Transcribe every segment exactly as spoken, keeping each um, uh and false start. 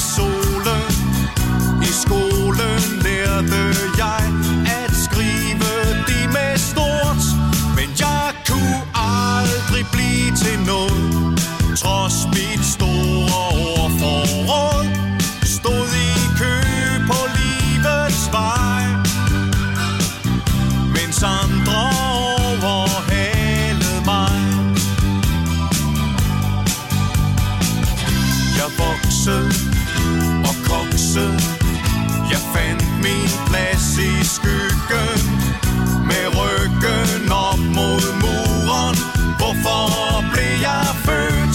solen. I skolen lærte jeg at skrive det med stort, men jeg kunne aldrig blive til noget. Trods mit store ordforråd stod i kø på livets vej, mens andre overhalede mig. Jeg voksede og koksede, jeg fandt min plads i skyggen, med ryggen op mod muren. Hvorfor blev jeg født?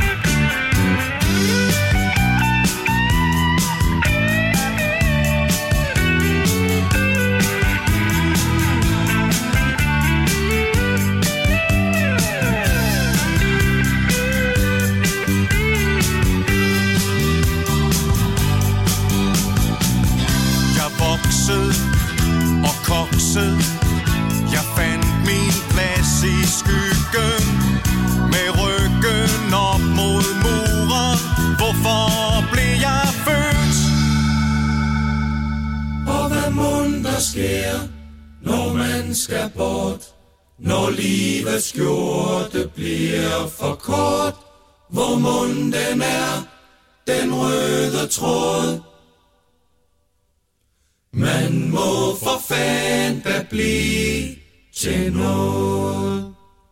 Og kokset, jeg fandt min plads i skyggen, med ryggen op mod muren. Hvorfor blev jeg født? Og hvad mon der sker, når man skal bort, når livets skjorte bliver for kort? Hvor mon den er, den røde tråd? Man må for fanden da blive til noget.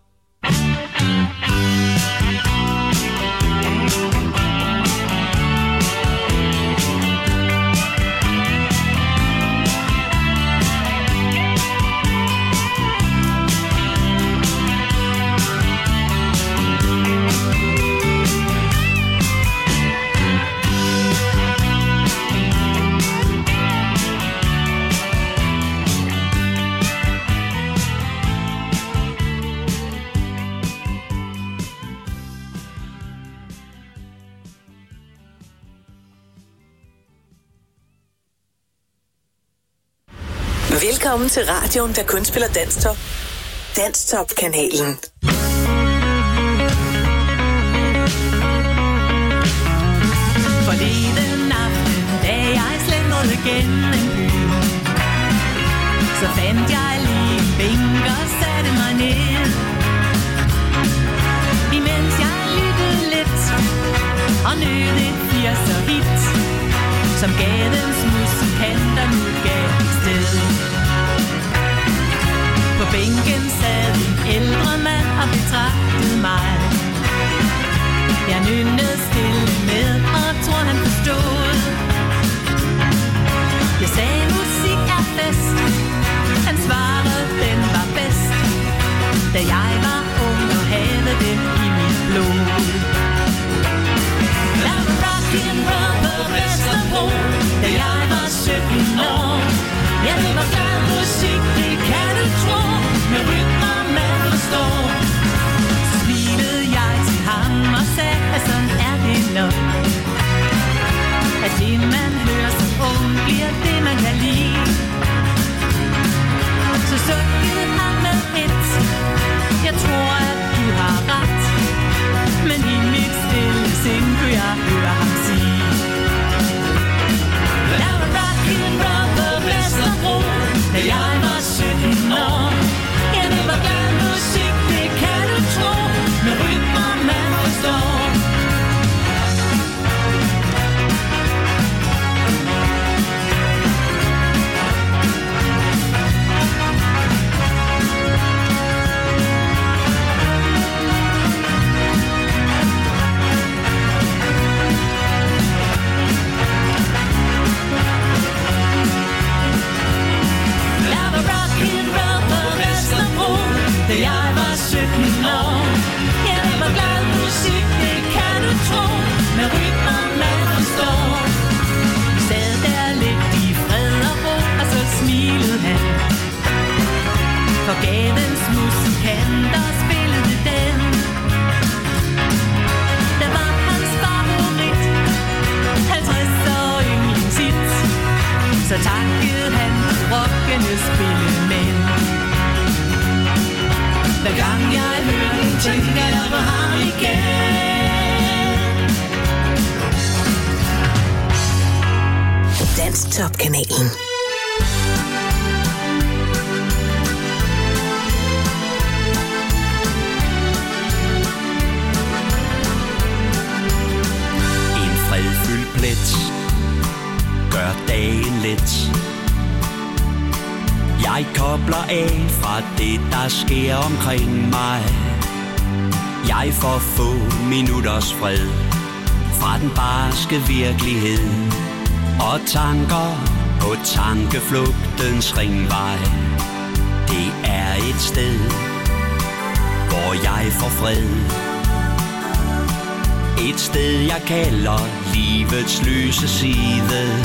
Velkommen til radioen, der kun spiller Danstop. Danstop-kanalen. Forleden aften, da jeg slendrede gennem en by, så fandt jeg lige en bænk og satte mig ned. Imens jeg lyttede lidt og nød et firser hit, som gadens musikanter nu gav i sted. På bænken sad en ældre mand og betragtede mig. Jeg nynnede stille med og tror han forstod. Jeg sagde musik er fest, han svarede den var bedst, da jeg var ung og havde den i mit blod. Jeg var rock'n'roll på Vesterbro, da jeg var sytten år. Ja, det var glad musik, det kan du tro, med rytmer man forstår. Så smilede jeg til ham og sagde, at sådan er det nok. At det man hører som ung, bliver det man kan lide. Så sukkede han med et, jeg tror at du har ret, men i mit stille sind kunne jeg høre ham sige. Der var rock'n'roll på Vesterbro, da jeg var sytten år. Ja, det var glad musik, det kan du tro, med rytmer man forstår. Danstop-kanalen. En fredfyldt plet gør dagen let. Jeg kobler af fra det, der sker omkring mig. Jeg får få minutters fred fra den barske virkelighed og tanker på tankeflugtens ringvej. Det er et sted, hvor jeg får fred. Et sted, jeg kalder livets lyse side.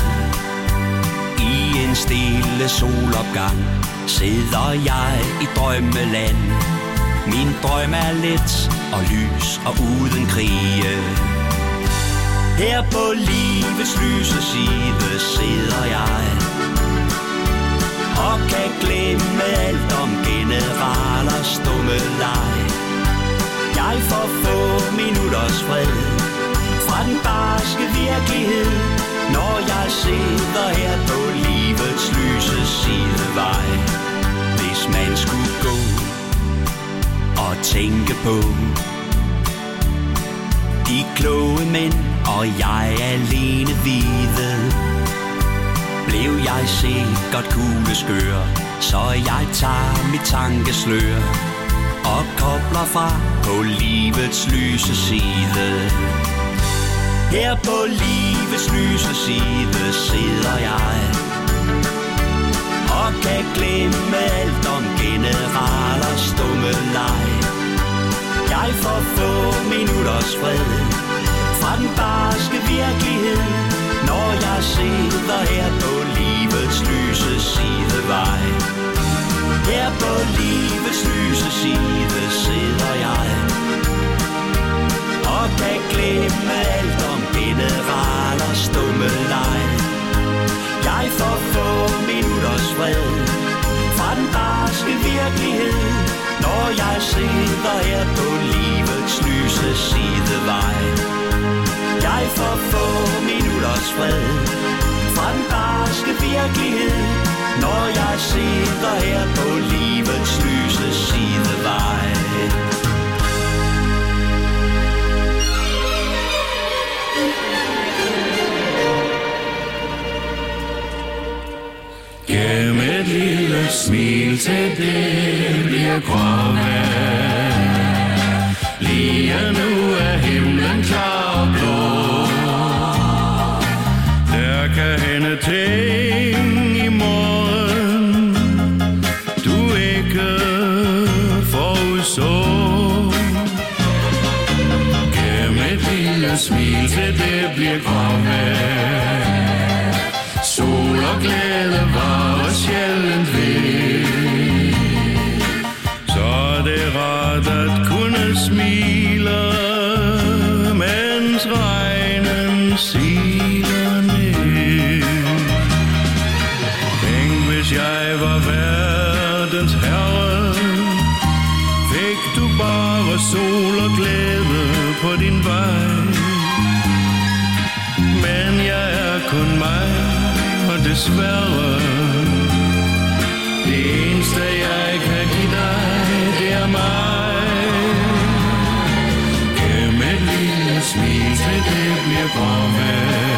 I en stille solopgang sidder jeg i drømmeland. Min drøm er let og lys og uden krige. Her på livets lyse side sidder jeg og kan glemme alt om generalers dumme leg. Jeg får få minutters fred fra den barske virkelighed, når jeg sidder her på livets lyse sidevej. Hvis man skulle gå og tænke på de kloge mænd og jeg alene vide, blev jeg sikkert kugleskør, så jeg tager mit tankeslør og kobler fra på livets lyse side. Her på livets lyse side sidder jeg og kan glemme alt om generalers dumme leg. Jeg får få minutters fred fra den barske virkelighed, når jeg sidder her på livets lyse sidevej. Her på livets lyse side sidder jeg og kan glemme alt om generalers dumme leg. Jeg får få minutters fred fra den barske virkelighed, når jeg sidder her på livets lyse sidevej. Jeg får få minutters fred fra den barske virkelighed, når jeg sidder her på livets lyse sidevej. Gem et lille smil til det bliver grove. Lige nu er himlen klar og blå. Der kan hænde ting i morgen, du ikke forudså. Gem et lille smil til det bliver grove. Sol og glæde var sjældent ved, så det er rart at kunne smile, mens regnen siler ned. Tænk, hvis jeg var verdens herre, fik du bare sol og glæde på din vej. Men jeg er kun mig, og desværre det eneste jeg kan give dig, det er mig. Gem et lille smil til det bliver grove.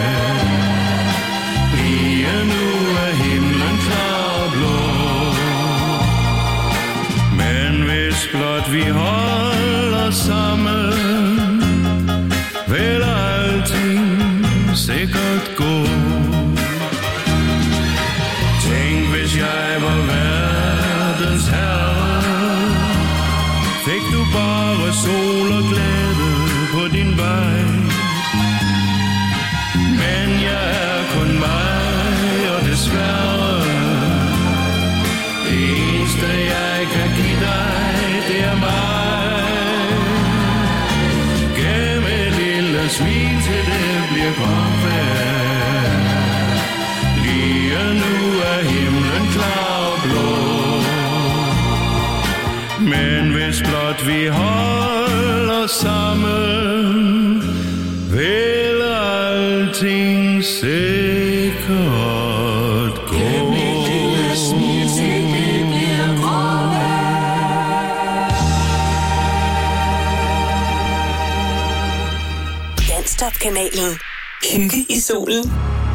Lige nu er himlen klar og blå. Men hvis blot vi holder sammen, vil alting sikkert gå. Tænk, hvis jeg var verdens herre, fik du bare sol og glæde på din vej. Men jeg er kun mig, og desværre det eneste jeg kan give dig, det er mig. Gem et lille smil til det bliver grove. Lige nu er himlen klar og blå. Men hvis blot vi holder sammen, vil alting sikkert Danstop-kanalen. Hygge i solen.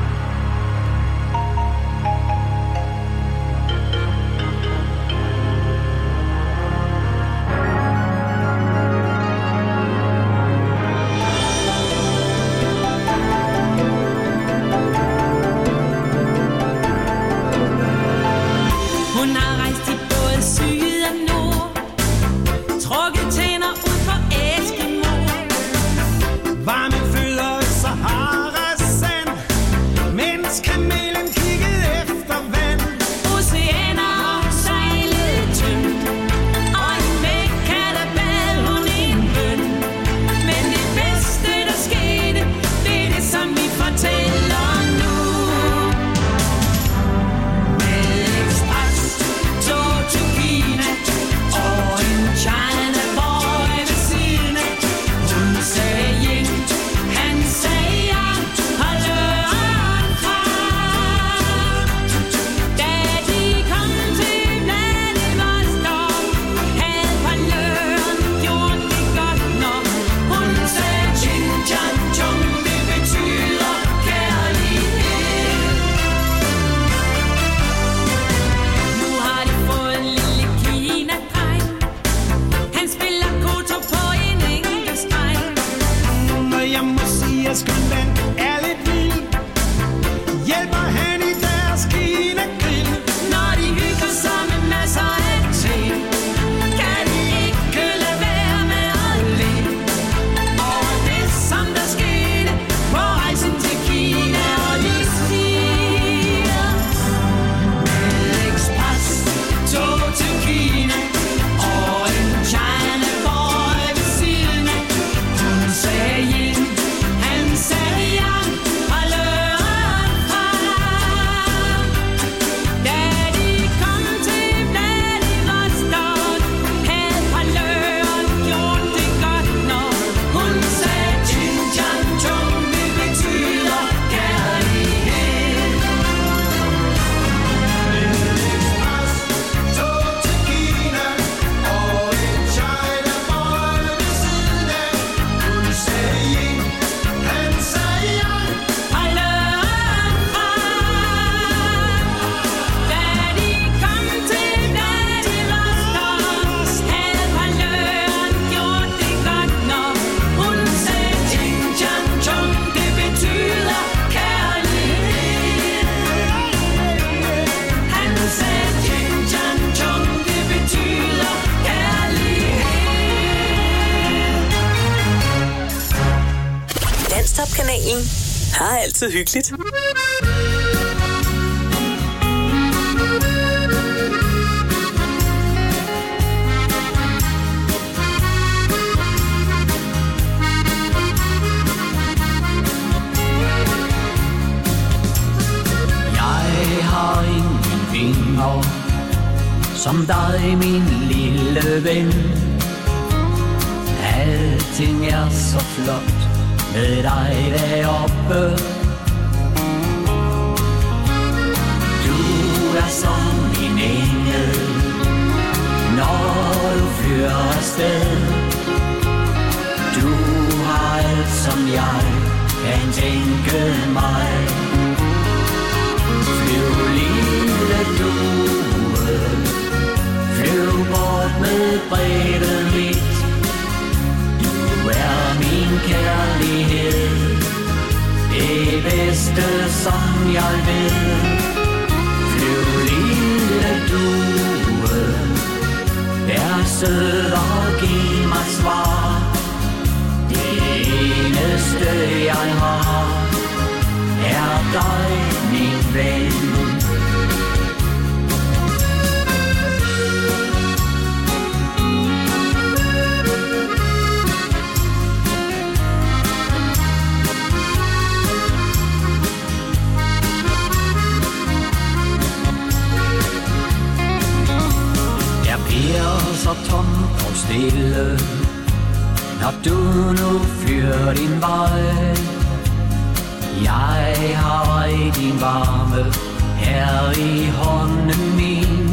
Danstop-kanalen har altid hyggeligt. Jeg har ingen vinger som dig, min lille ven. Alting er så flot med dig deroppe. Du er som min engel, når du flyver afsted. Du har alt, som jeg kan tænke mig. Flyv lille due, flyv bort med brevet mit. Du er min kærlighed, det bedste som jeg ved. Flyv lille due, vær sød og giv mig svar. Det eneste jeg har er dig, min ven. Så tom og stille, når du nu fyrer din vej. Jeg har i din varme her i hånden min.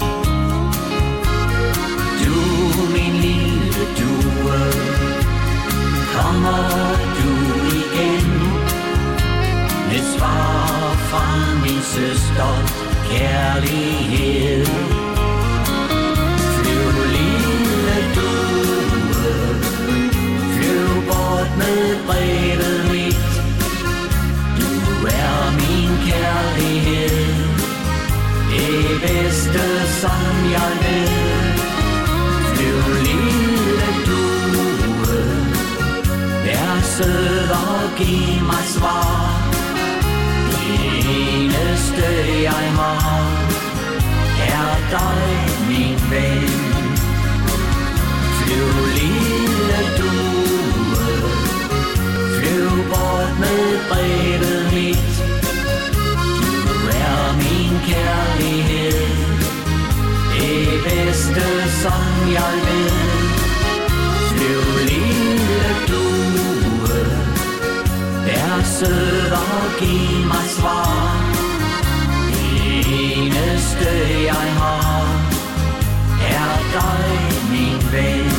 Du, min lille due, kommer du søsters kærlighed. Flyv lille due, flyv bort med brevet mit. Du er min kærlighed, det bedste som jeg ved. Flyv lille due, vær sød og giv mig svar. Det eneste jeg har er dig, min ven. Flyv lille due, flyv bort med brevet mit. Du er min kærlighed, det bedste som jeg ved. Flyv lille due, vær sød og giv mig svar. Det eneste jeg har er dig, min ven.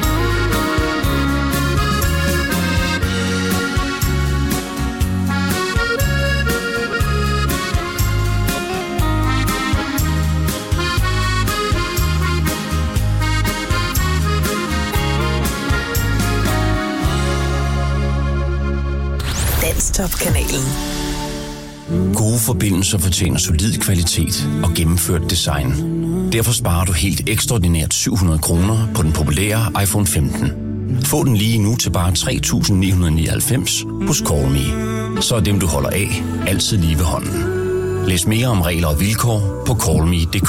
Danstop-kanalen. Gode forbindelser fortjener solid kvalitet og gennemført design. Derfor sparer du helt ekstraordinært syv hundrede kroner på den populære iPhone femten. Få den lige nu til bare tre tusind ni hundrede nioghalvfems hos Call Me. Så er dem, du holder af, altid lige ved hånden. Læs mere om regler og vilkår på call me punktum d k.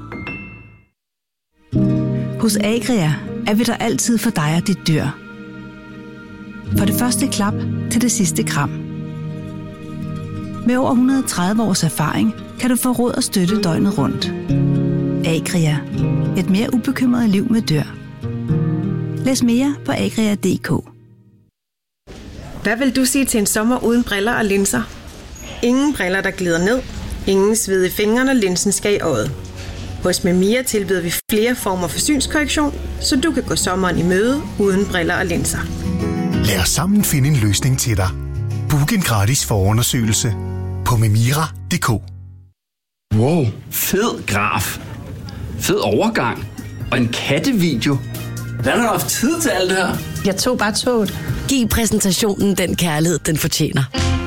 Hos Agria er vi der altid for dig og dit dyr. Fra det første klap til det sidste kram. Med over et hundrede og tredive års erfaring kan du få råd og støtte døgnet rundt. Agria. Et mere ubekymret liv med dyr. Læs mere på agria punktum d k. Hvad vil du sige til en sommer uden briller og linser? Ingen briller, der glider ned. Ingen sved i fingrene, og linsen skal i øjet. Hos Memia tilbyder vi flere former for synskorrektion, så du kan gå sommeren i møde uden briller og linser. Lad os sammen finde en løsning til dig. Book en gratis forundersøgelse på memira punktum d k. Wow, fed graf. Fed overgang. Og en kattevideo. Hvad har du haft tid til alt det her? Jeg tog bare toget. Giv præsentationen den kærlighed, den fortjener.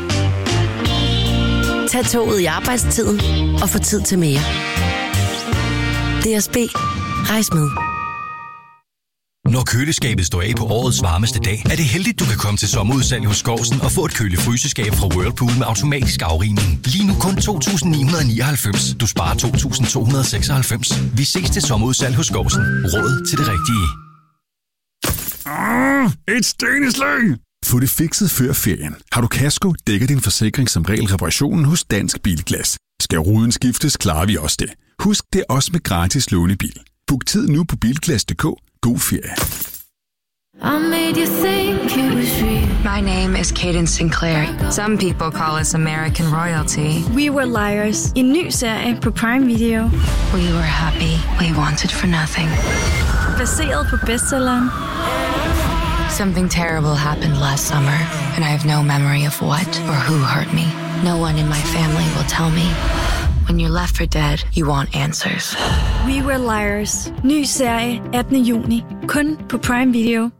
Tag toget i arbejdstiden og få tid til mere. D S B. Rejs med. Når køleskabet står af på årets varmeste dag, er det heldigt, du kan komme til sommerudsalg hos Skovsen og få et køle-fryseskab fra Whirlpool med automatisk afrigning. Lige nu kun to tusind ni hundrede nioghalvfems. Du sparer to tusind to hundrede seksoghalvfems. Vi ses til sommerudsalg hos Skovsen. Råd til det rigtige. Ah, et steneslag! Få det fikset før ferien. Har du kasko, dækker din forsikring som regel reparationen hos Dansk Bilglas. Skal ruden skiftes, klarer vi også det. Husk, det er også med gratis lånebil. Book tid nu på bilglas punktum d k. God ferie. I made you think it was real. My name is Cadence Sinclair. Some people call us American royalty. We Were Liars. En ny serie på Prime Video. We were happy. We wanted for nothing. Baseret på bestselleren. Something terrible happened last summer, and I have no memory of what or who hurt me. No one in my family will tell me. When you're left for dead, you want answers. We Were Liars. Ny serie attende juni. Kun på Prime Video.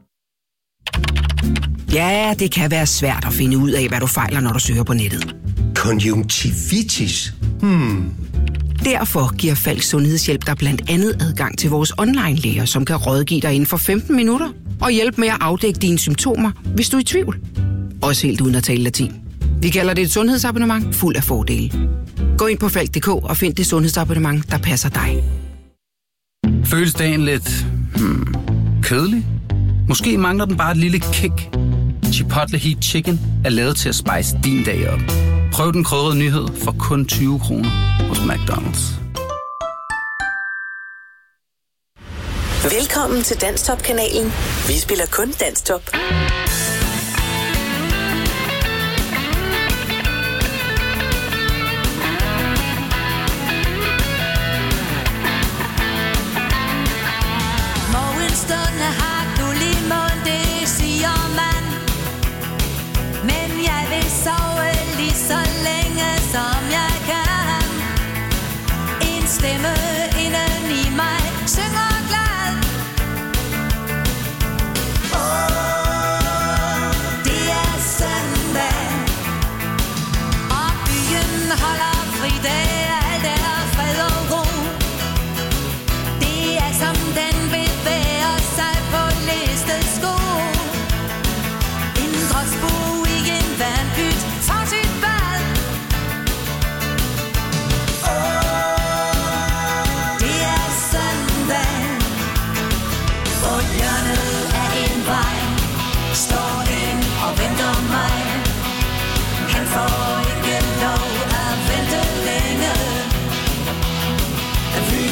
Ja, det kan være svært at finde ud af, hvad du fejler, når du søger på nettet. Konjunktivitis? Hmm. Derfor giver Falk Sundhedshjælp dig blandt andet adgang til vores online-læger, som kan rådgive dig inden for femten minutter og hjælpe med at afdække dine symptomer, hvis du er i tvivl. Også helt uden at tale latin. Vi kalder det et sundhedsabonnement fuld af fordele. Gå ind på falk punktum d k og find det sundhedsabonnement, der passer dig. Føles dagen lidt hmm, kedelig? Måske mangler den bare et lille kick. Chipotle Heat Chicken er lavet til at spice din dag op. Prøv den krydrede nyhed for kun tyve kroner hos McDonald's. Velkommen til Danstop-kanalen. Vi spiller kun Danstop. Morgenstundene har guld i mund, det siger man. Men jeg vil sove lige så længe som jeg kan.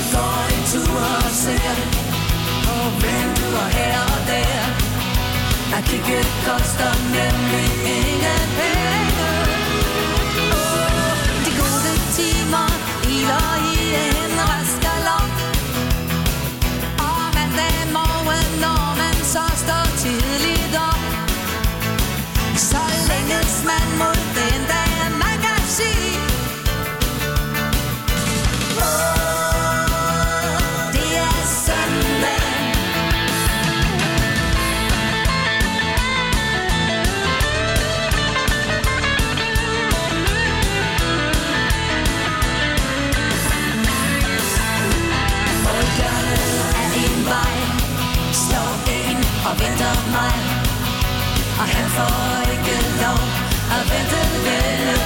går en tur og ser på vinduer her og der. At kigge koster nemlig ingen penge. Oh, de gode timer iler i en rask galop. Og mandag morgen, når man så står tidligt op, så længes man mod den dag, man kan sige. Og venter mig, og han får ikke lov at vente ved.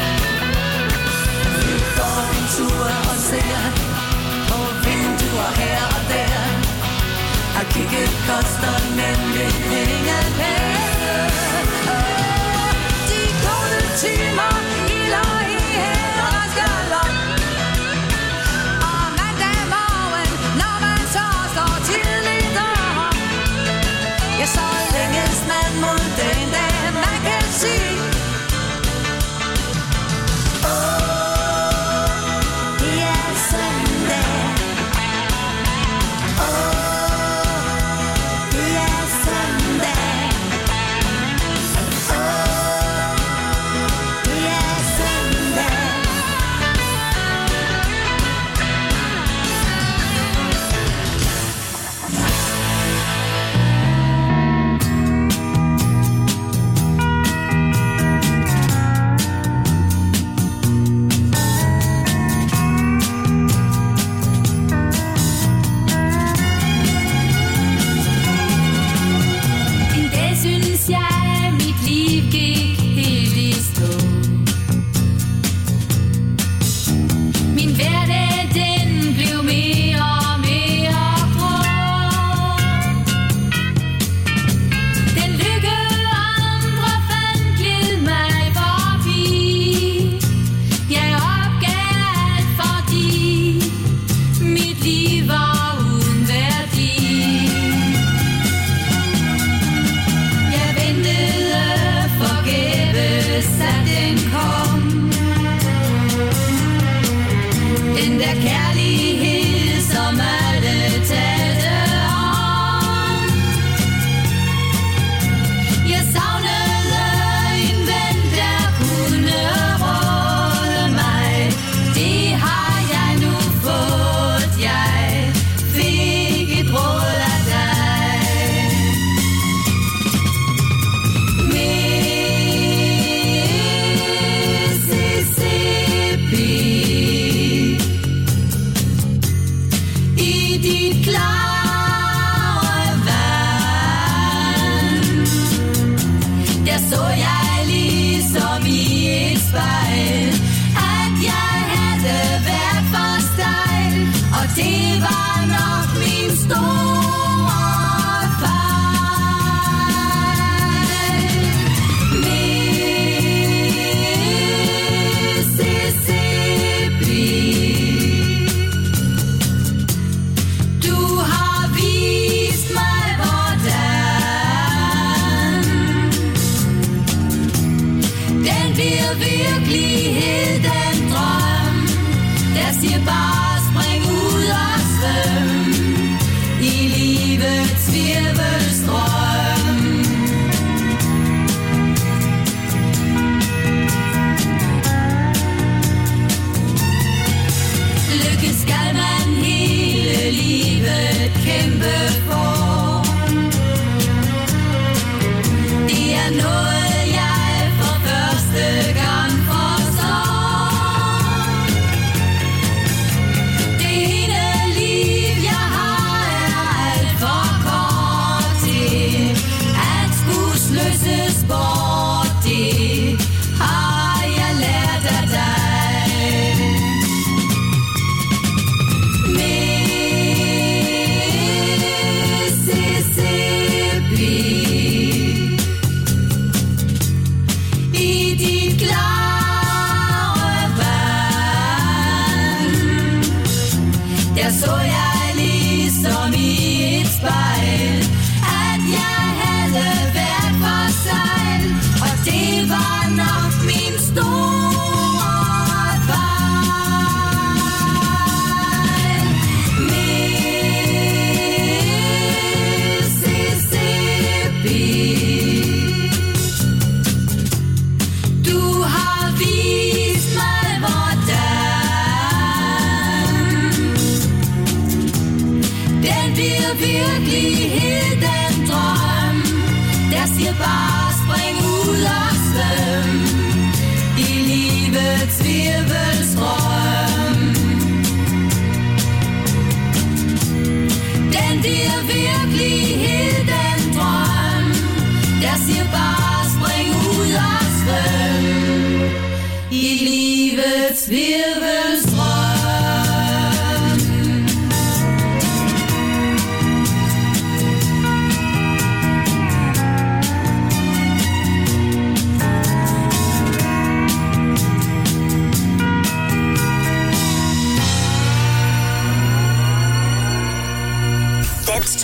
Vi går en tur og ser på vinduer her og der. At kigge koster nemlig ingen penge. De gode timer iler i her og galop. Og mandag morgen, når man så står tidligt op, ja, så længes man mod den dag, man kan sige. Åh, det er søndag. Åh, det er søndag. Åh, det er søndag. En dag synes jeg, mit liv gik helt i stå. Min hverdag, den blev mere og mere grå. Den lykke andre fandt gled mig forbi. Jeg opgav alt, fordi mit liv var uden værdi. Jeg ventede forgæves, at den kom. Den der kærlighed, som alle talte om. Jeg savnede en ven, der kunne råde mig. Det har jeg nu fået. Jeg fik et råd af dig. Mississippi, i dit klare vand, der så jeg ligesom i et spejl, at jeg havde været for stejl, og det var nok min store fejl. Mississippi, du har vist mig hvordan den bliver virkelighed, den drøm, der siger bare spring ud og svøm i livets virvelstrøm. Lykke skal man hele livet kæmpe for. Det er noget, jeg for første gang forstår. Det ene liv, jeg har, er alt for kort til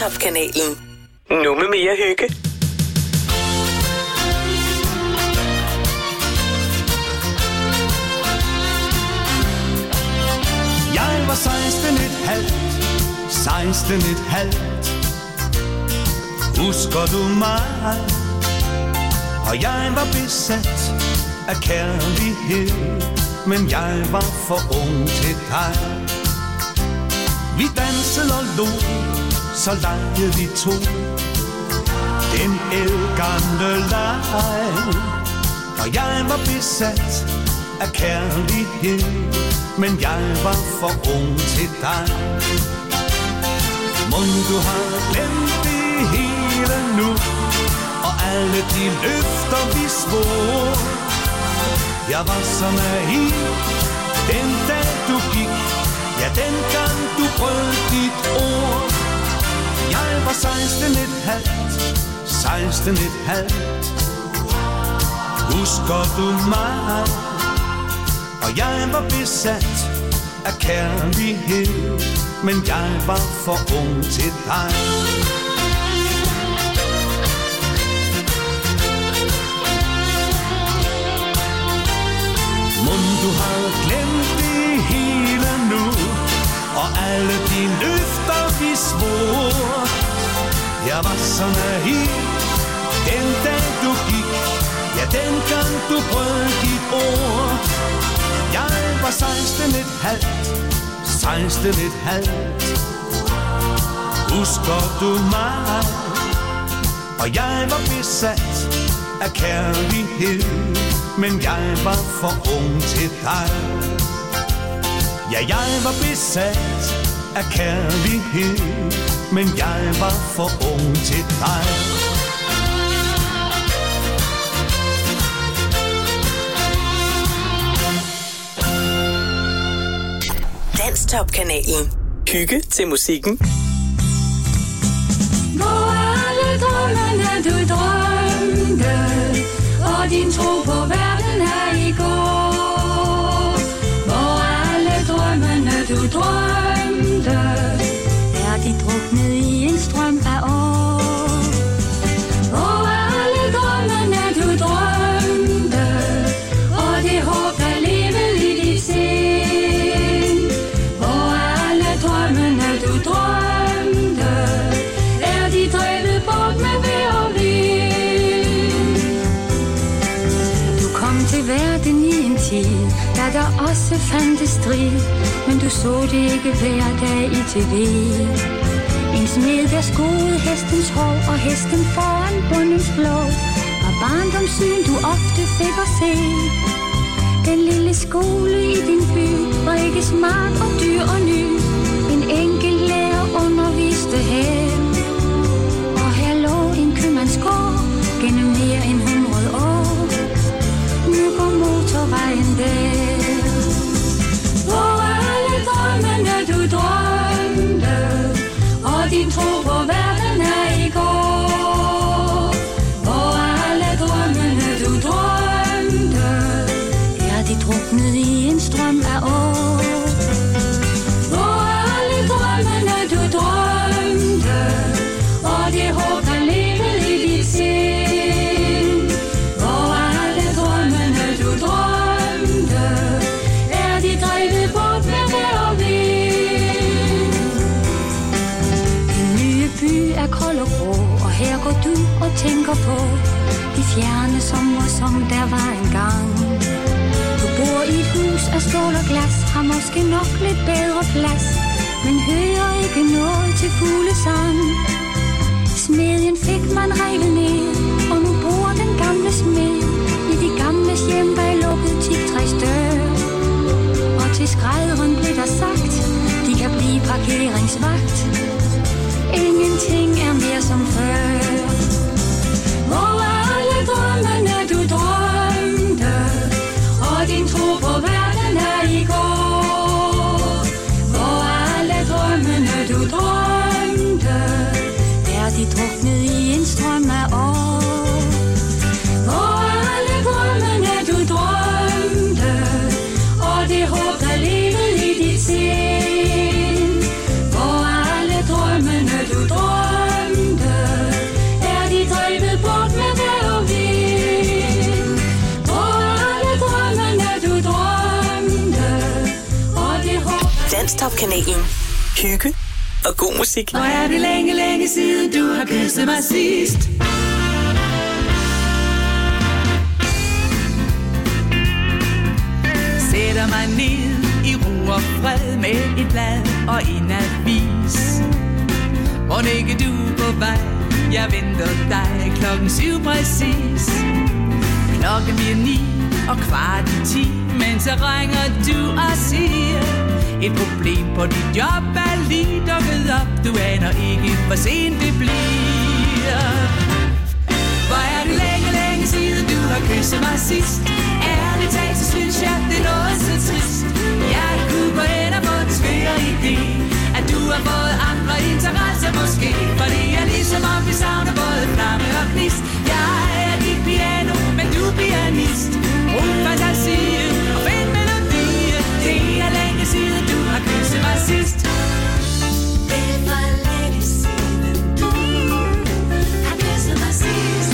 Danstop-kanalen. Nu med mere hygge. Jeg var seksten et halvt, seksten et halvt. Husker du mig? Og jeg var besat af kærlighed, men jeg var for ung til dig. Vi dansede og lå, så legede vi to den ældgamle leg. Og jeg var besat af kærlighed, men jeg var for ung til dig. Mon du har glemt det hele nu, og alle de løfter vi svor. Jeg var så naiv den dag du gik, ja den gang du brød dit ord. Jeg var seksten et halvt, seksten et halvt. Husker du mig? Og jeg var besat af kærlighed, men jeg var for ung til dig. Mon du har glemt det hele nu, og alle de løfter vi svor. Jeg var så naiv den dag du gik, ja den gang du brød dit ord. Jeg var seksten et halvt, seksten et halvt. Husker du mig? Og jeg var besat af kærlighed, men jeg var for ung til dig. Ja, jeg var besat af kærlighed, men jeg var for ung til dig. Danstop-kanalen. Hygge til musikken. Hvor alle drømmene du drømte, og din tro på verden er i går. Hvor alle drømmene du drømte, er de druknet i en strøm af år. Hvor alle drømmene du drømte, og det håb der levede i dit sind. Hvor alle drømmene du drømte, er de drevet bort med vejr og vind. Du kom til verden i en tid, da der også fandtes strid, men du så det ikke hver dag i T V. En smed der skoede hestens hår, og hesten foran bundens blå, var barndomssyn du ofte fik at se. Den lille skole i din by var ikke smart og dyr og ny. En enkelt lærer underviste her, og her lå en købmandsgård gennem mere end hundrede år. Nu går motorvejen der. Hvor alle drømmene du drømte, og din tro på verden er i går. Hvor alle drømmene du drømte, er de druknet i en strøm af år. Hvor alle drømmene du drømte, og det håb der levede i dit sind. Hvor alle drømmene du drømte, er de drevet bort med vejr og vind. Den nye by er kold og grå, og her går du og tænker på de fjerne sommer, som der var engang. Du bor i et hus af stål og glas, har måske nok lidt bedre plads, men hører ikke noget til fuglesang. Smedjen fik man revet ned, og nu bor den gamle smed i de gamles hjem bag lukket teaktræsdør. Og til skrædderen blev der sagt, de kan blive parkeringsvagt. Ingenting er mere som før. Hvor alle drømmene du drømte, og din tro på verden er i går. Hvor alle drømmene du drømte, er de druknet i en strøm af år. Hvor alle drømmene du drømte, og det håb der levede i dit sind. Hvor alle Best-of-kanalen. Hygge og god musik. Hvor er det længe, længe siden, du har kysset mig sidst. Sætter mig ned i ro og fred med et blad og en avis. Må ikke du på vej, jeg venter dig klokken syv præcis. Klokken bliver ni og kvart i ti, men så ringer du og siger: et problem på dit job er lige dukket op. Du aner ikke, hvor sent det bliver. Hvor er det længe, længe siden, du har kysset mig sidst. Ærligt talt, så synes jeg, det er noget så trist. Jeg kunne gå hen og få en svær idé, at du har fået andre interesser måske. Fordi jeg ligesom om vi savner både flamme og gnist. Jeg er dit piano, men du er pianist. Brug fantasien og find melodien. Det er længe siden, du har kysset mig sidst. Det er for længe siden, du har kysset mig sidst.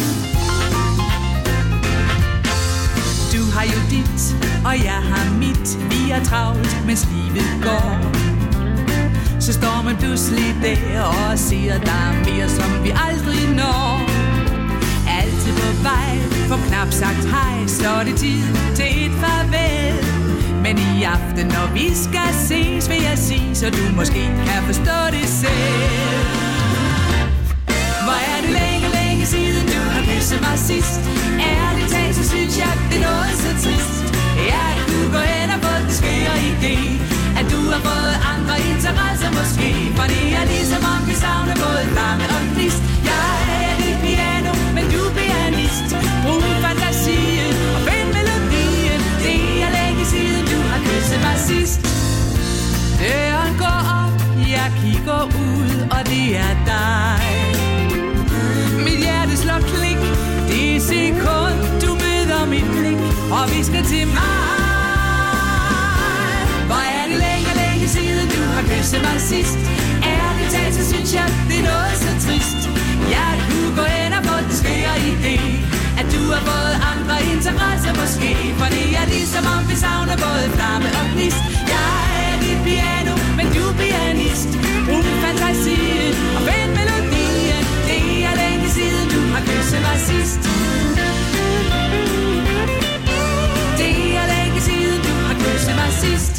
Du har jo dit, og jeg har mit. Vi er travlt, mens livet går. Så står man pludselig der og siger, der er mere, som vi aldrig når. Altid på vej, for knap sagt hej, så er det tid til et farvel. Men i aften, når vi skal ses, vil jeg sige, så du måske kan forstå det selv. Hvor er det længe, længe siden, du har kysset mig sidst. Ærligt talt, så synes jeg, det er noget så trist. Jeg kunne gå hen og få den skøre idé, at du har fået andre interesser måske. For det er ligesom om vi savner både flamme og gnist. Jeg er dit piano, men du er pianist. Brug fantasien og find melodien. Det er længe siden, du har kysset mig sidst. Døren går op, jeg kigger ud, og det er dig. Mit hjerte slår klik, det er sekund, du møder mit blik, og vi skal til mig. Hvor er det længe, længe siden, du har kysset mig sidst. Ærligt talt, så synes jeg, det er noget så trist. Jeg kunne gå hen og få den skøre idé, at du har fået andre interesser måske. For det er ligesom om vi savner både flamme og gnist. Jeg er dit piano, men du er pianist. Brug fantasien og find melodien. Det er længe siden, du har kysset mig sidst. Det er længe siden, du har kysset mig sidst.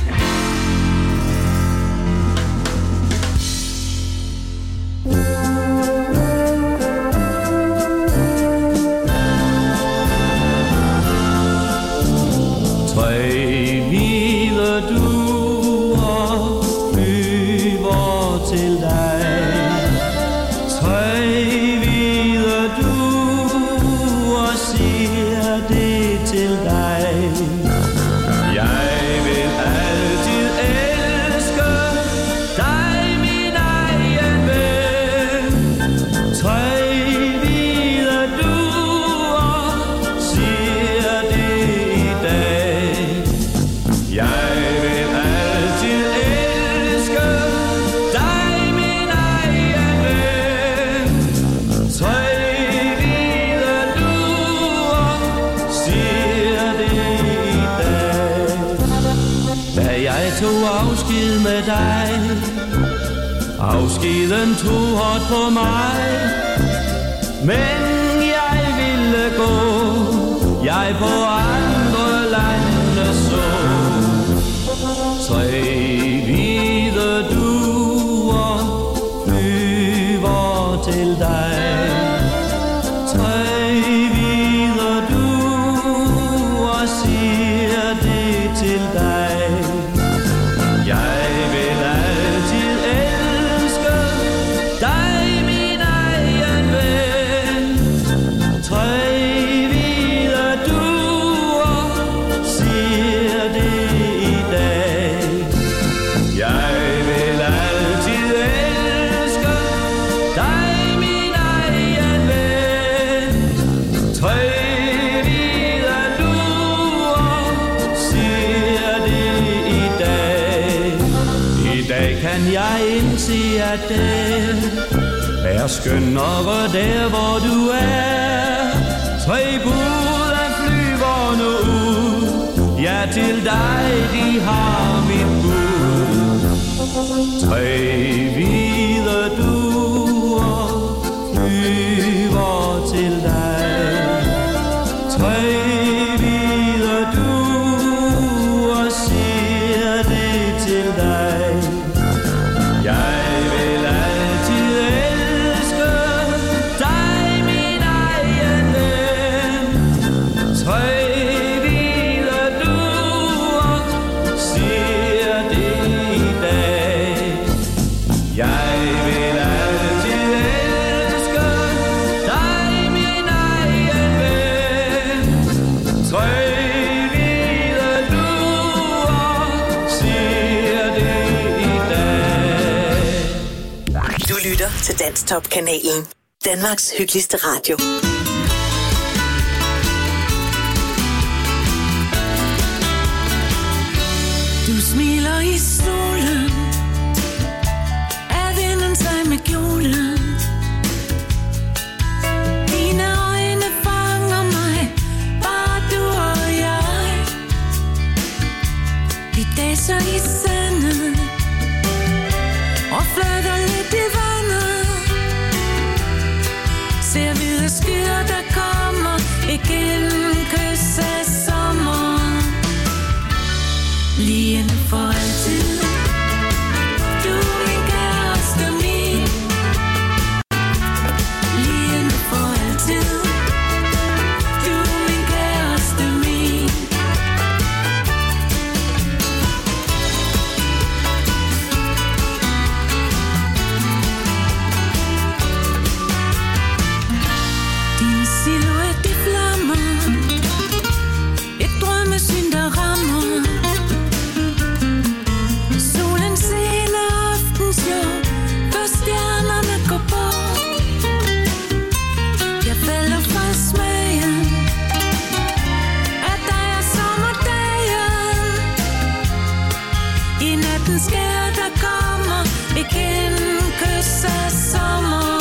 Afskeden tog hårdt på mig, men jeg ville gå, jeg på andre lande så. Tre hvide duer flyver til dig. Tre hvide duer siger det til dig. Jeg vil altid elske dig, min egen ven. Tre hvide duer siger det i dag. Jeg vil altid elske dig, min egen ven. Tre hvide duer siger det i dag. I dag kan jeg indse, at det er skønnere der, hvor du er. Tre bud af flyver nu ud, ja, til dig de har mit bud. Tre hvide duer flyver til dig. Tre hvide duer siger det til dig. Jeg vil altid elske dig, min egen ven. Tre hvide duer siger det i dag. Jeg vil altid elske dig, min egen ven. Tre hvide duer siger det i dag. Du lytter til Danstop-kanalen. Danmarks hyggeligste radio. Du smiler i solen, er vinden sig med kjolen. Dine øjne fanger mig, bare du og jeg. Vi daser i sandet og flytter lidt i vandet. Ser hvide skyer, der kommer igen, kys af sommer. Lige for altid. Du er min kæreste, min. Lige for altid. Du er min kæreste, min. Din silhuet i flammer, et drømmesyn, der rammer. Solen sene aftensjord, før stjernerne går på. Jeg falder fra smagen af dig og sommerdagen. I natten skær, der kommer igen, kys af sommer.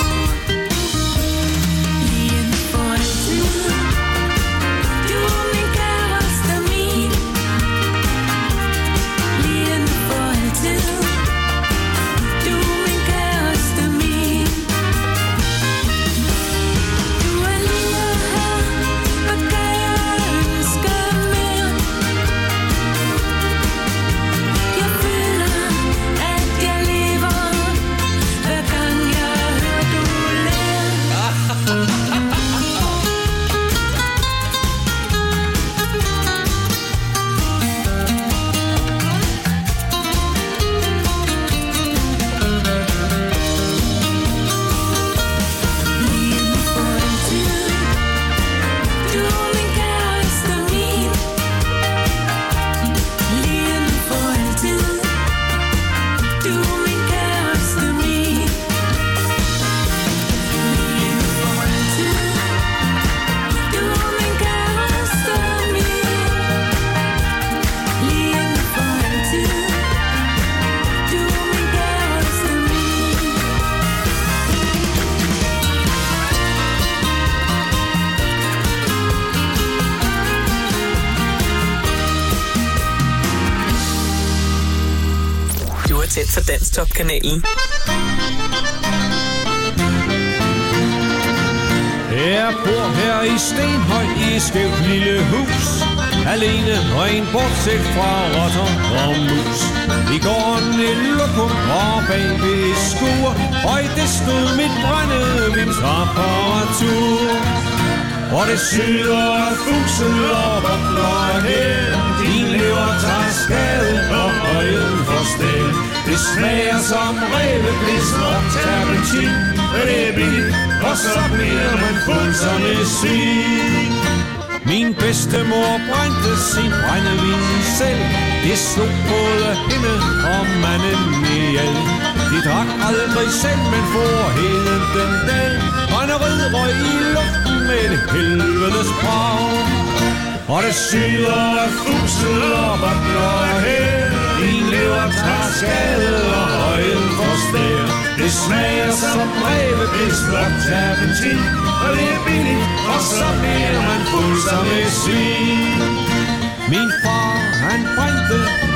Lige for altid. Du er min kæreste, min. Lige for altid. Du er min kæreste, min. Du er lige her, og kan jeg ønske mere. Jeg føler, at jeg lever, hver gang jeg hører du ler. Lige for altid. Du er min kæreste, min. Lige for altid. Du er min kæreste, min. Lige for altid. Du er min kæreste, min. Lige for altid. Du er min kæreste, min. Du er tæt for Danstop-kanalen. Jeg bor her i Stenhøj i et skævt lille hus. Alene og en bortset fra rotter og mus. I gården et lokum og bagved et skur. Og i det stod mit brændevindsapparatur. Og det syder af fussel og bobler her. Din lever tager skade og øjen for sted. Det smager som reveblis og terpentin. Det er billigt, og så bliver man fuld som et svin. Min bedstemor brændte sin brændevin selv. Det slog både hende og manden ihjel. De drak aldrig selv, men for hele den dag. Og en rød røg i luften med et helvedes brag. Og det syder af fussel og bobler her. Din lever tager skade og øjen forstær. Det smager som reveblis og terpentin. Og det er billigt, og så bliver man fuld som et svin. Min far, han brændte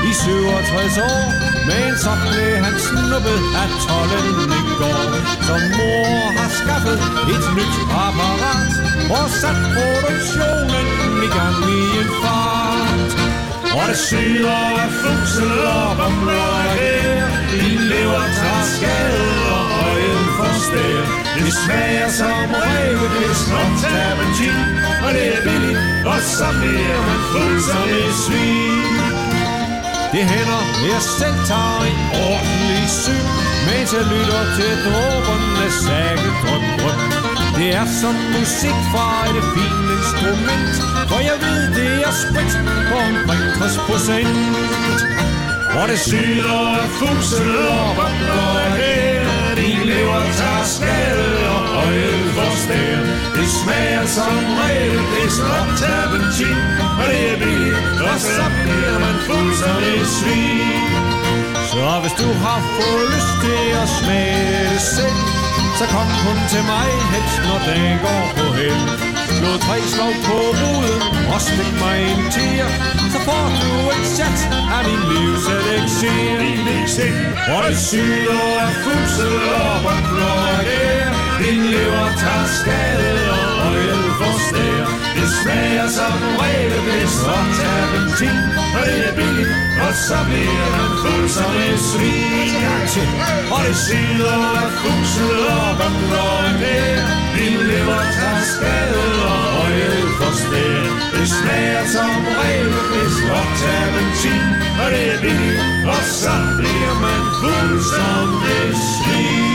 i syvogtres år. Men så blev han snuppet af tolden i går. Så mor har skaffet et nyt apparat og sat produktionen i gang i en fart. Og det syder af fugsel op og blår her. Din lever tager skade og øjen forstær. Det smager som rævefisk og terpentin, og det er billigt, og så bliver man fuld som et svin. Det hænder, jeg selv tager en ordentlig syg, mens jeg lytter til dråberne sække drøm drøm. Det er som musik fra et fint instrument, for jeg ved, det er sprit på omkring tres procent. Og det syder af fugsel op og blår her. Din lever tager skade og øjet forstær. Det smager som rævefisk og terpentin, og det er billigt, og så bliver man fuld som et svin. Så hvis du har fået lyst til at smage det selv, så kom kun til mig, helst når dagen går på held. Slå tre slag på ruden og stik mig en tier, så får du et chat af min livs elixir. Og det syder af fugsel op og blår her. Din lever tager skade og øjet forstær. Det smager som rævefisk og terpentin, og det er billigt, og så bliver man fuld som et svin. Og det syder af fugsel op og blår her. Din lever tager skade og øjet forstær. Det smager som rævefisk og terpentin, og det er billigt, og så bliver man fuld som et svin.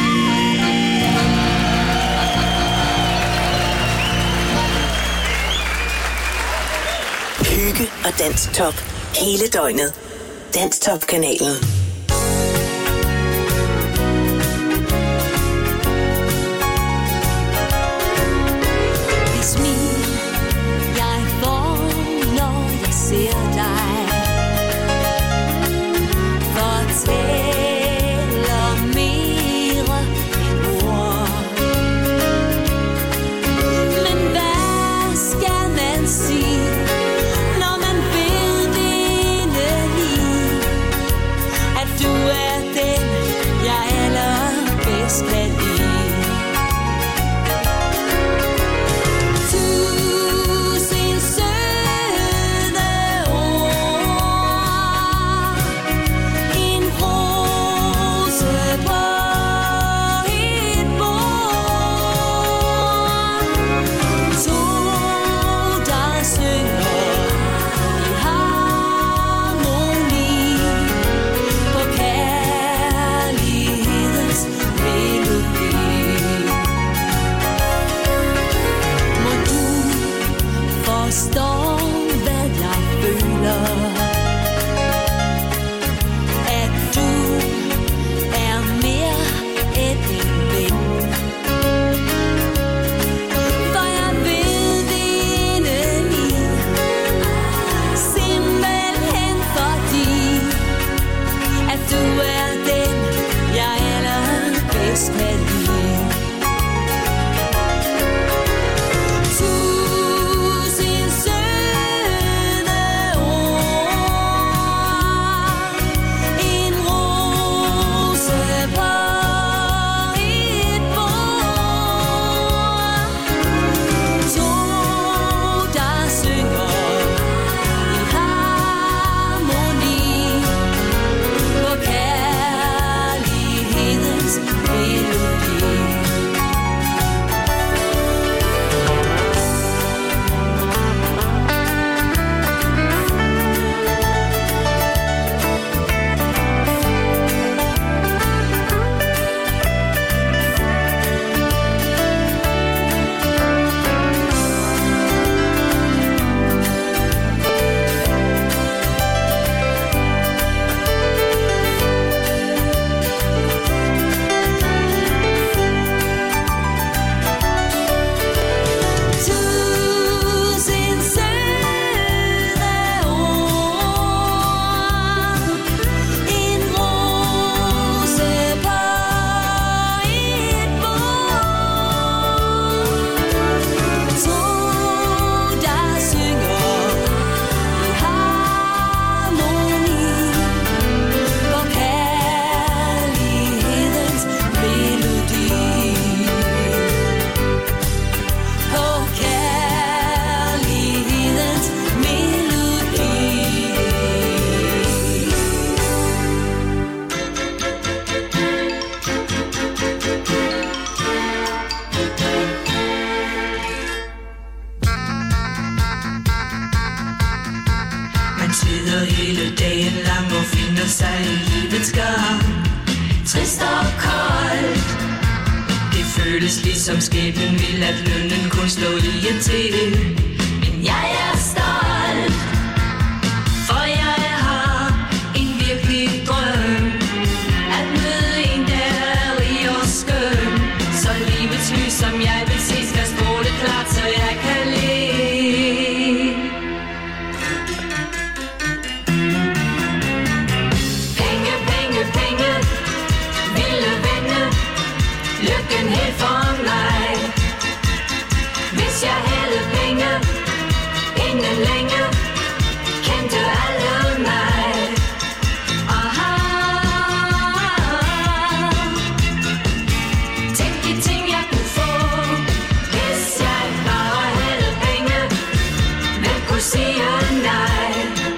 Hygge og Dansk-top hele døgnet. Dansk-top-kanalen. Det smil, jeg får, når jeg ser dig, fortæller mere end ord. Men hvad skal man sige, når man ved det inderlig, leder hele dagen lang og finder sig i livets gang. Trist og koldt. Det føles ligesom skæbnen vil, at lønnen kun slår lige til. Men jeg er stolt, for jeg har en virkelig drøm. At møde en, der er rig og skøn. Så livets lys, som jeg vil se, skal stråle klart, så jeg kan leve. Penge, penge, penge, ville vende, lykken helt for mig. Hvis jeg havde penge, inden længe, kendte alle mig. Aha. Tænk de ting jeg kunne få, hvis jeg bare havde penge. Hvem kunne sige nej?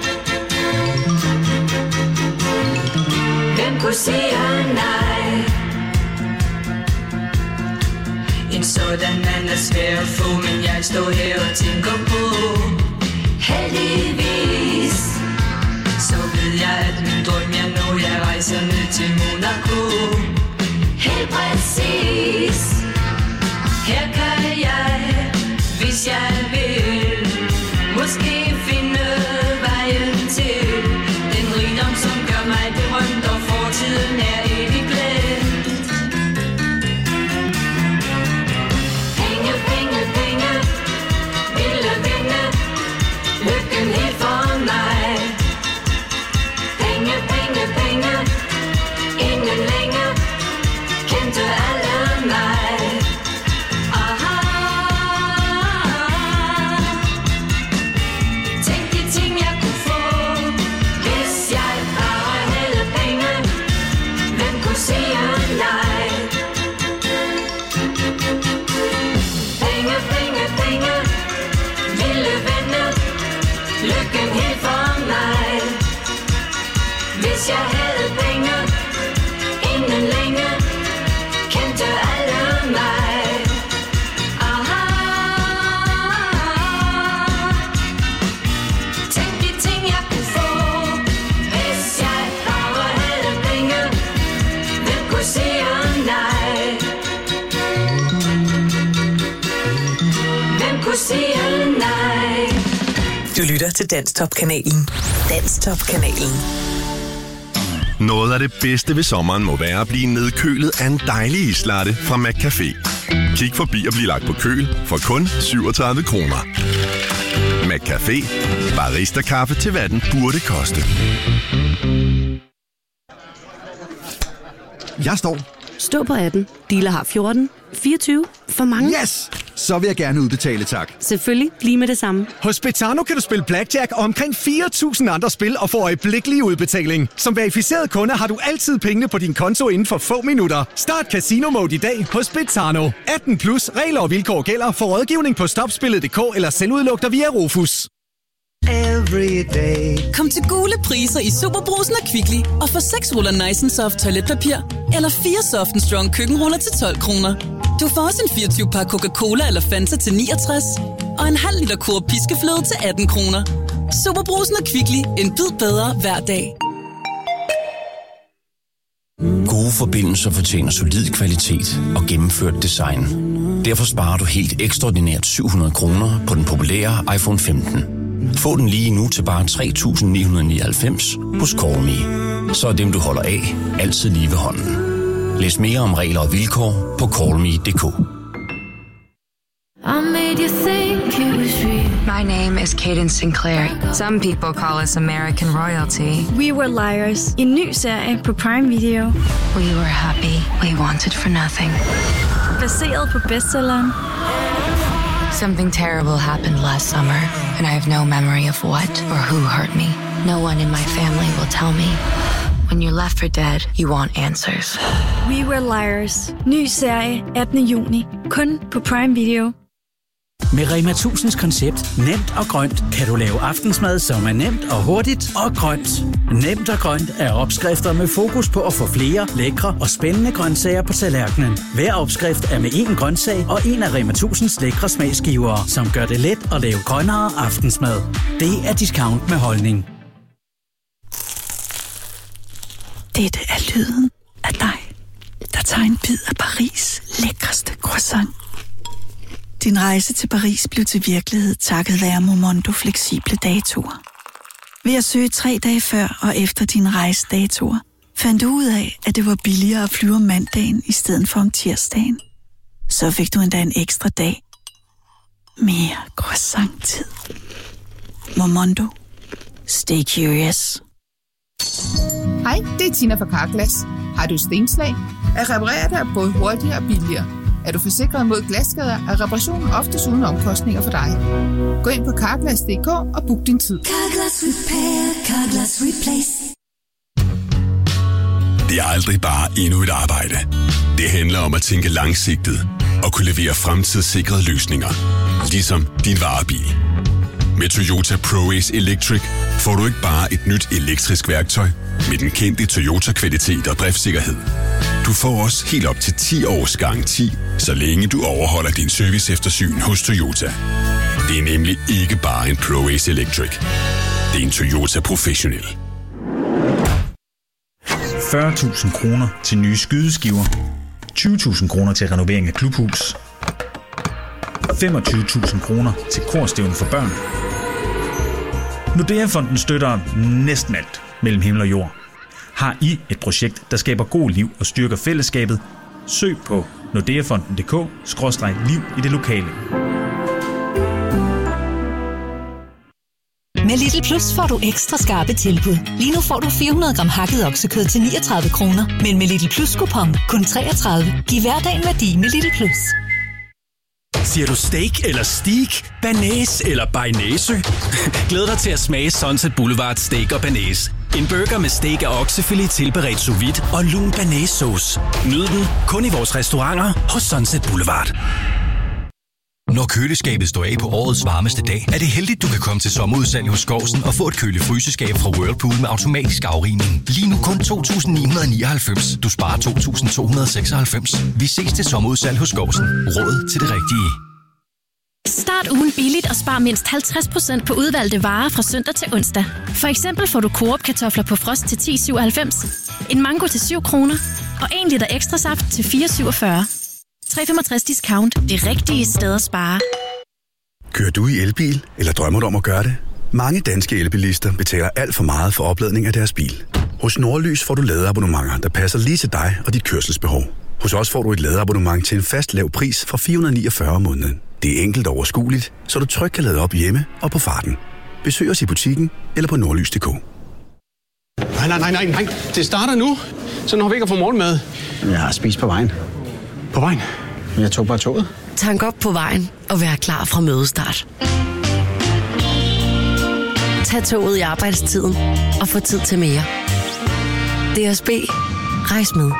Hvem kunne sige nej? En sådan mand er svær at få, men jeg står her og tænker på. Heldigvis, så ved jeg, at min drøm jeg når, jeg rejser ned til Monaco. Helt præcis, her kan jeg, hvis jeg vil, måske finde vejen til den rigdom, som gør mig berømt, og fortiden er evigt glemt. Penge, penge, penge, ville vinde, lykken helt for mig. Penge, penge, penge, inden længe, kendte alle mig. Aha. Tænk de ting jeg kunne få, hvis jeg bare havde penge. Hvem kunne sige nej? Penge, penge, penge, ville vende, lykken helt for mig. Hvis jeg havde penge, inden længe, kendte alle mig. Aha. Tænk de ting jeg kunne få, hvis jeg bare havde penge. Hvem kunne sige nej? Hvem kunne sige nej? Du lytter til Danstop-kanalen. Danstop-kanalen. Noget af det bedste ved sommeren må være at blive nedkølet af en dejlig islatte fra McCafé. Kig forbi og bliv lagt på køl for kun syvogtredive kroner. McCafé. Barista-kaffe til hvad den burde koste. Jeg står. Stå på atten. Dealer har fjorten. fireogtyve. For mange. Yes! Så vil jeg gerne udbetale, tak. Selvfølgelig. Lige med det samme. Hos Betano kan du spille blackjack og omkring fire tusind andre spil og få øjeblikkelig udbetaling. Som verificeret kunde har du altid pengene på din konto inden for få minutter. Start Casino Mode i dag hos Betano. atten plus. Regler og vilkår gælder. For rådgivning på stopspillet punktum d k eller selvudlugter via Rofus. Everyday. Kom til gule priser i Superbrugsen og Kvickly og få seks ruller Nice and Soft toiletpapir eller fire Soft and Strong køkkenruller til tolv kroner. Du får også en fireogtyve pakke Coca-Cola eller Fanta til niogtres og en halv liter Coop piskefløde til atten kroner. Superbrugsen og Kvickly. En bid bedre hver dag. Gode forbindelser fortjener solid kvalitet og gennemført design. Derfor sparer du helt ekstraordinært syv hundrede kroner på den populære iPhone femten. Få den lige nu til bare tre tusind ni hundrede nioghalvfems hos Callme. Så er dem, du holder af, altid lige ved hånden. Læs mere om regler og vilkår på callme punktum d k. I made you think it was real. My name is Cadence Sinclair. Some people call us American royalty. We Were Liars. En ny serie på Prime Video. We were happy. We wanted for nothing. Baseret på bestselleren. Something terrible happened last summer, and I have no memory of what or who hurt me. No one in my family will tell me. When you're left for dead, you want answers. We Were Liars. Ny serie attende juni. Kun på Prime Video. Med Rema tusinds koncept nemt og grønt kan du lave aftensmad, som er nemt og hurtigt og grønt. Nemt og grønt er opskrifter med fokus på at få flere lækre og spændende grøntsager på tallerkenen. Hver opskrift er med én grøntsag og en af Rema tusinds lækre smagsgivere, som gør det let at lave grønnere aftensmad. Det er discount med holdning. Dette er lyden af dig, der tager en bid af Paris' lækreste croissant. Din rejse til Paris blev til virkelighed takket være Momondo fleksible datoer. Ved at søge tre dage før og efter dine rejsedatoer, fandt du ud af, at det var billigere at flyve om mandagen i stedet for om tirsdagen. Så fik du endda en ekstra dag. Mere croissant-tid. Momondo. Stay curious. Hej, det er Tina fra Carglass. Har du stenslag? At reparere det er både hurtigere og billigere. Er du forsikret mod glasskader, er reparationen oftest uden omkostninger for dig. Gå ind på carglass punktum d k og book din tid. Carglass Repair, Carglass Replace. Det er aldrig bare endnu et arbejde. Det handler om at tænke langsigtet og kunne levere fremtidssikrede løsninger. Ligesom din varebil. Med Toyota ProAce Electric får du ikke bare et nyt elektrisk værktøj med den kendte Toyota-kvalitet og driftssikkerhed. Du får også helt op til ti års garanti, så længe du overholder din serviceeftersyn hos Toyota. Det er nemlig ikke bare en ProAce Electric. Det er en Toyota Professional. fyrre tusind kroner til nye skydeskiver. tyve tusind kroner til renovering af klubhus. femogtyve tusind kroner til korstævne for børn. Nordea-fonden støtter næsten alt mellem himmel og jord. Har I et projekt, der skaber god liv og styrker fællesskabet? Søg på nordeafonden punktum d k skråstreg liv i det lokale. Med Lidl Plus får du ekstra skarpe tilbud. Lige nu får du fire hundrede gram hakket oksekød til niogtredive kroner, men med Lidl Plus kupon kun treogtredive. Giv hverdagen værdi med Lidl Plus. Siger du steak eller steak, banæs eller bearnaise? Glæd dig til at smage Sunset Boulevard Steak og Banæs. En burger med steak og oksefilet tilberedt sous vide og lun banæssauce. Nyd den kun i vores restauranter hos Sunset Boulevard. Når køleskabet står af på årets varmeste dag, er det heldigt, du kan komme til sommerudsalg hos Skovsen og få et køle-fryseskab fra Whirlpool med automatisk afrigning. Lige nu kun to tusind ni hundrede nioghalvfems. Du sparer to tusind to hundrede seksoghalvfems. Vi ses til sommerudsalg hos Skovsen. Råd til det rigtige. Start ugen billigt og spar mindst halvtreds procent på udvalgte varer fra søndag til onsdag. For eksempel får du Coop-kartofler på frost til ti syvoghalvfems, en mango til syv kroner og en liter ekstra saft til fire syvogfyrre. tre komma femogtres discount. Det rigtige sted at spare. Kører du i elbil, eller drømmer du om at gøre det? Mange danske elbilister betaler alt for meget for opladning af deres bil. Hos Nordlys får du ladeabonnementer, der passer lige til dig og dit kørselsbehov. Hos os får du et ladeabonnement til en fast lav pris fra fire hundrede niogfyrre om måneden. Det er enkelt og overskueligt, så du trygt kan lade op hjemme og på farten. Besøg os i butikken eller på nordlys punktum d k. Nej, nej, nej, nej, nej. Det starter nu. Så når vi ikke får morgenmad. Jeg har spist på vejen. På vejen? Jeg tog bare toget. Tank op på vejen og vær klar fra mødestart. Tag toget i arbejdstiden og få tid til mere. D S B. Rejs med.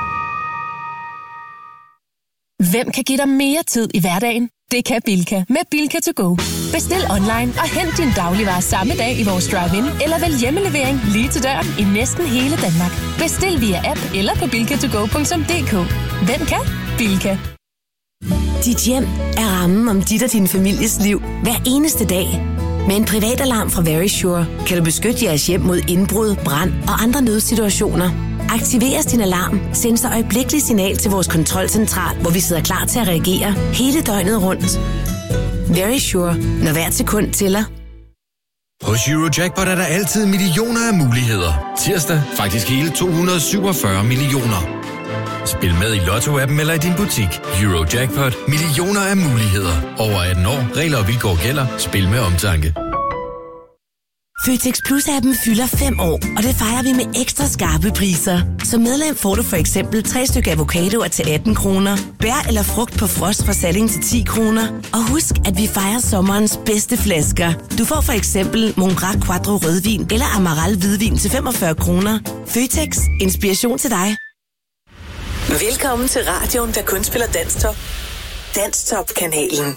Hvem kan give dig mere tid i hverdagen? Det kan Bilka med Bilka to go. Bestil online og hent din dagligvarer samme dag i vores drive-in, eller vælg hjemmelevering lige til døren i næsten hele Danmark. Bestil via app eller på bilka to go punktum d k. Hvem kan? Bilka. Dit hjem er rammen om dit og din families liv hver eneste dag. Med en privatalarm fra Verisure kan du beskytte jeres hjem mod indbrud, brand og andre nødsituationer. Aktiveres din alarm, send så øjeblikkeligt signal til vores kontrolcentral, hvor vi sidder klar til at reagere hele døgnet rundt. Verisure, når hvert sekund tæller. Hos Eurojackpot er der altid millioner af muligheder. Tirsdag faktisk hele to hundrede syvogfyrre millioner. Spil med i Lotto-appen eller i din butik. Eurojackpot. Millioner af muligheder. Over atten år. Regler og vilkår gælder. Spil med omtanke. Føtex Plus-appen fylder fem år, og det fejrer vi med ekstra skarpe priser. Som medlem får du for eksempel tre stykker avocadoer til atten kroner, bær eller frugt på frost fra Salling til ti kroner. Og husk, at vi fejrer sommerens bedste flasker. Du får for eksempel Mongrac Quattro rødvin eller Amaral hvidvin til femogfyrre kroner. Føtex. Inspiration til dig. Velkommen til radioen, der kun spiller Danstop. Danstop-kanalen.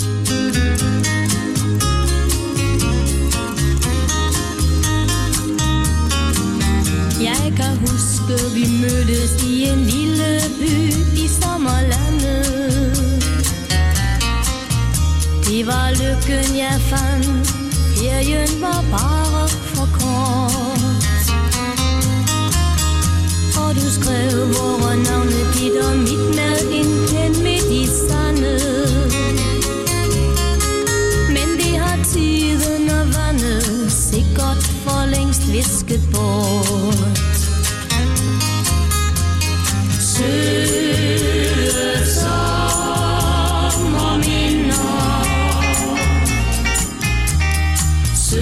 Jeg kan huske, vi mødtes i en lille by i sommerlandet. Det var lykken, jeg fandt. Ferien var bare for kort.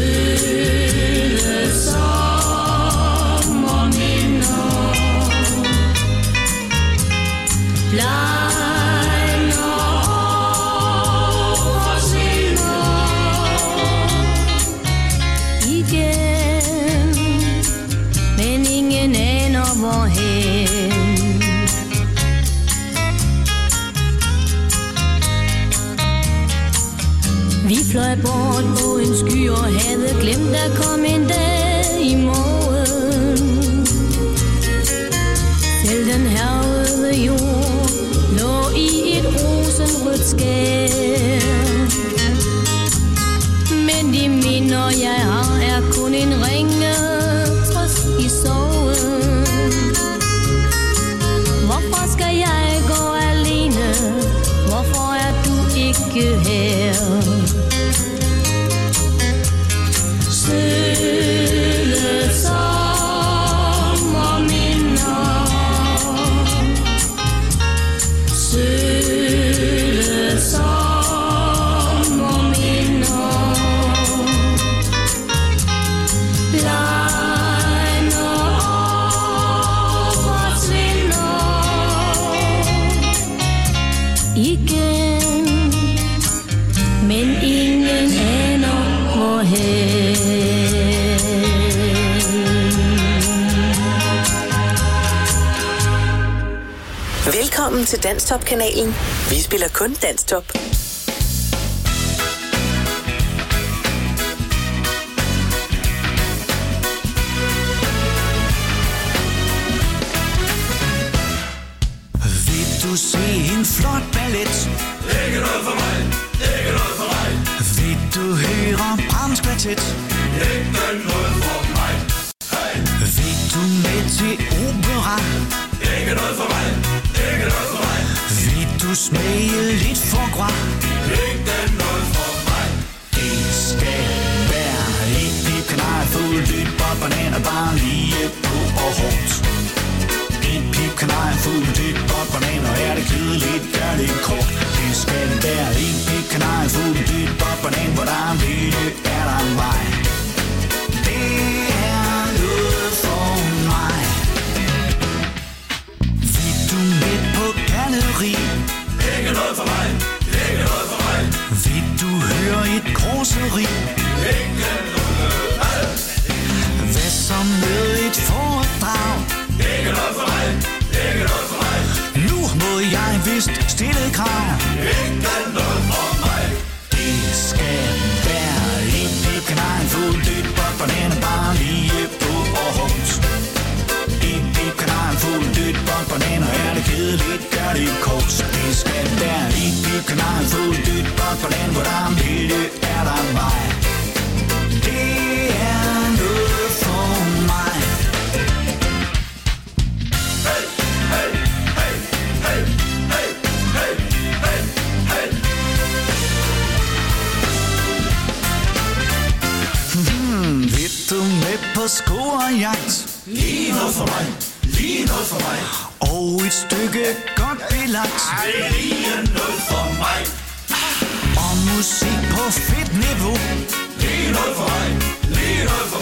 Søde sommerminder blegner og forsvinder igen, men ingen aner hvorhen. Vi fløj bort på en sky og havde glemt at komme en dag i morgen. Selv den hærgede jord lå i et rosenrødt skær. Men de minder jeg har er kun en ringe trøst i sorgen. Hvorfor skal jeg gå alene? Hvorfor er du ikke her? Søde sommerminder, søde sommerminder blegner og forsvinder igen, men ingen aner hvorhen. Velkommen til Danstop-kanalen. Vi spiller kun Danstop. Vil du se en flot ballet? Ikke noget for mig, ikke noget for mig. Vil du høre Brahms kvartet? Ikke noget for mig. Hey. Vil du med til opera? Ikke noget for mig, ikke noget for mig. Vil du smage lidt foie gras? Ikke noget for mig. Det skal være et pip kanariefugl, dyt bot, banan og bare lige på og hårdt. Et pip kanariefugl, dyt bot, banan og er det kedeligt, gør det kort. Det skal være et pip kanariefugl, dyt bot, banan, hvor der er en vilje, er der en vej. Det er noget for mig. Vil du med på galleri? Ikke noget for mig, ikke noget for mig. Vil du høre et korseri? Ikke noget. Hvad så med et foredrag? Ikke noget for mig, ikke noget for mig. Nu må jeg vist stille krav. Ikke noget for mig. Det skal være en pip kanariefugl, dyt bot, banan og bare lige på og hårdt. En pip kanariefugl, dyt bot, banan og er det kedeligt, gør det kort. Det skal være en pip kanariefugl, dyt bot, banan, hvor der er en vilje, er der en vej. Det er noget for mig. Hey, hey, hey, hey, hey, hey, hey, hey. Hmm, vil du med på scorejagt? Lige noget for mig, lige noget for mig. Og et stykke godt belagt. Ej, lige noget for mig. Og musik på fedt niveau. Lige noget for mig, lige noget for